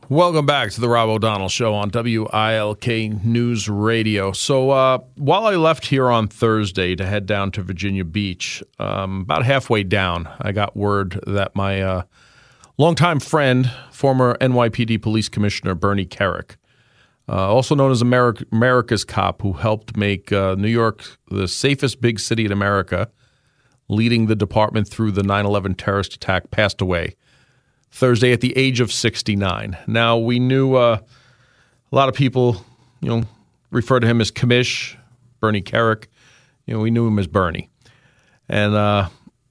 Welcome back to the Rob O'Donnell Show on WILK News Radio. So while I left here on Thursday to head down to Virginia Beach, about halfway down, I got word that my longtime friend, former NYPD Police Commissioner Bernie Kerik, also known as America's Cop, who helped make New York the safest big city in America, leading the department through the 9/11 terrorist attack, passed away Thursday at the age of 69. Now, we knew a lot of people, refer to him as Commish, Bernie Kerik. We knew him as Bernie. And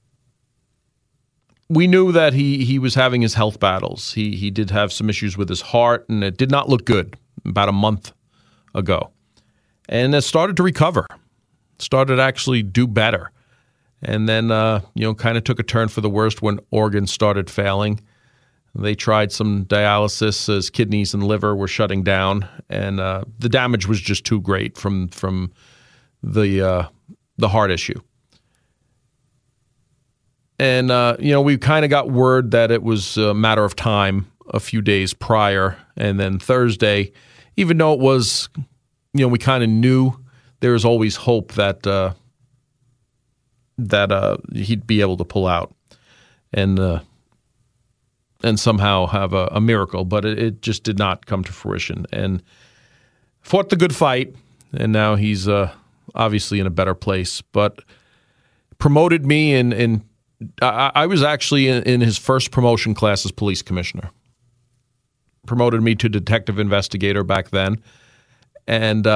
we knew that he was having his health battles. He did have some issues with his heart, and it did not look good about a month ago. And it started to recover, started to actually do better. And then, kind of took a turn for the worst when organs started failing. They tried some dialysis. His kidneys and liver were shutting down, and the damage was just too great from the heart issue. And we kind of got word that it was a matter of time a few days prior, and then Thursday, even though it was, we kind of knew there was always hope that he'd be able to pull out and somehow have a miracle, but it just did not come to fruition. And fought the good fight, and now he's obviously in a better place. But promoted me, and I was actually in his first promotion class as police commissioner. Promoted me to detective investigator back then. And,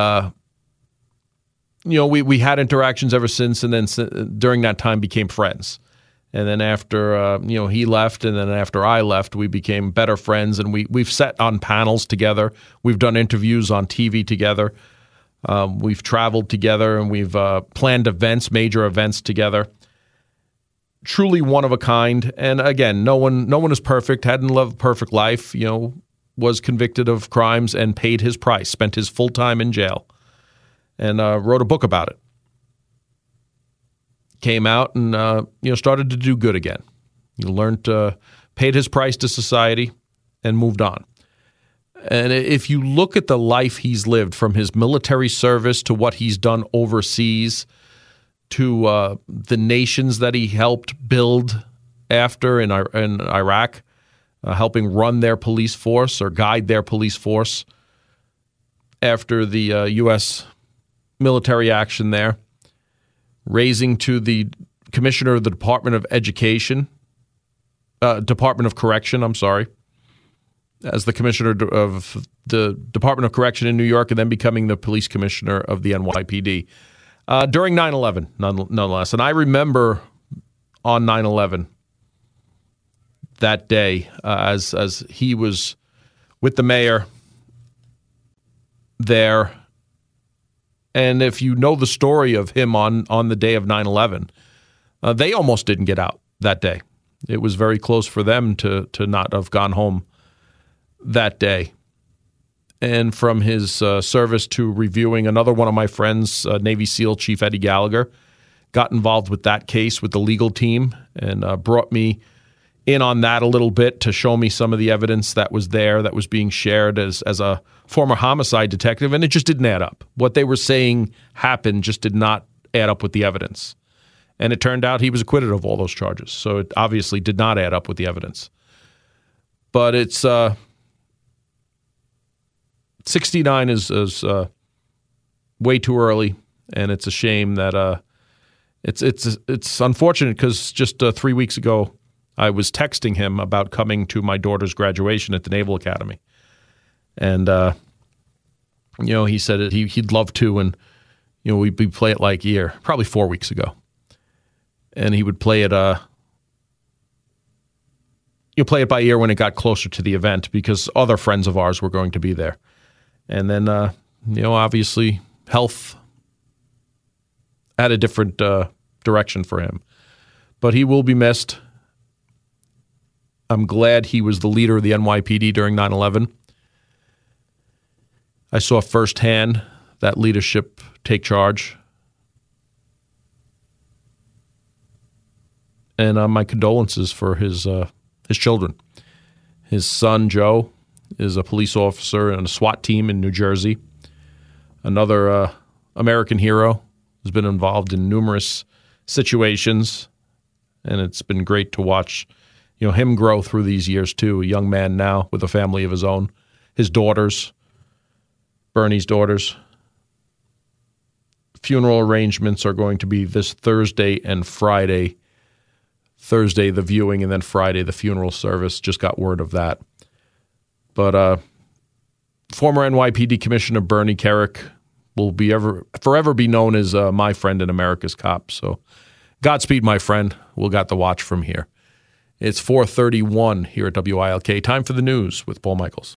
we had interactions ever since, and then during that time became friends. And then after, he left, and then after I left, we became better friends, and we've sat on panels together. We've done interviews on TV together. We've traveled together, and we've planned events, major events together. Truly one of a kind. And again, no one is perfect, hadn't lived a perfect life, was convicted of crimes and paid his price, spent his full time in jail, and wrote a book about it. Came out and started to do good again. He learned, paid his price to society, and moved on. And if you look at the life he's lived, from his military service to what he's done overseas, to the nations that he helped build after in Iraq, helping run their police force or guide their police force after the U.S. military action there, raising to the commissioner of the Department of Correction, as the commissioner of the Department of Correction in New York, and then becoming the police commissioner of the NYPD during 9/11, nonetheless. And I remember on 9/11 that day, as he was with the mayor there. And if you know the story of him on the day of 9/11, they almost didn't get out that day. It was very close for them to not have gone home that day. And from his service to reviewing, another one of my friends, Navy SEAL Chief Eddie Gallagher, got involved with that case with the legal team and brought me in on that a little bit to show me some of the evidence that was there, that was being shared as a former homicide detective, and it just didn't add up. What they were saying happened just did not add up with the evidence. And it turned out he was acquitted of all those charges. So it obviously did not add up with the evidence. But it's 69 is way too early, and it's a shame that it's unfortunate, because just 3 weeks ago I was texting him about coming to my daughter's graduation at the Naval Academy. And, he said he'd love to, and, we'd play it like ear, probably 4 weeks ago. And he would play it, play it by ear when it got closer to the event, because other friends of ours were going to be there. And then, obviously health had a different direction for him. But he will be missed. I'm glad he was the leader of the NYPD during 9/11. I saw firsthand that leadership take charge. And my condolences for his children. His son, Joe, is a police officer in a SWAT team in New Jersey. Another American hero has been involved in numerous situations, and it's been great to watch him grow through these years too. A young man now with a family of his own, his daughters, Bernie's daughters. Funeral arrangements are going to be this Thursday and Friday. Thursday, the viewing, and then Friday, the funeral service. Just got word of that. But former NYPD Commissioner Bernie Kerik will forever be known as my friend and America's cop. So Godspeed, my friend. We'll got the watch from here. It's 4:31 here at WILK. Time for the news with Paul Michaels.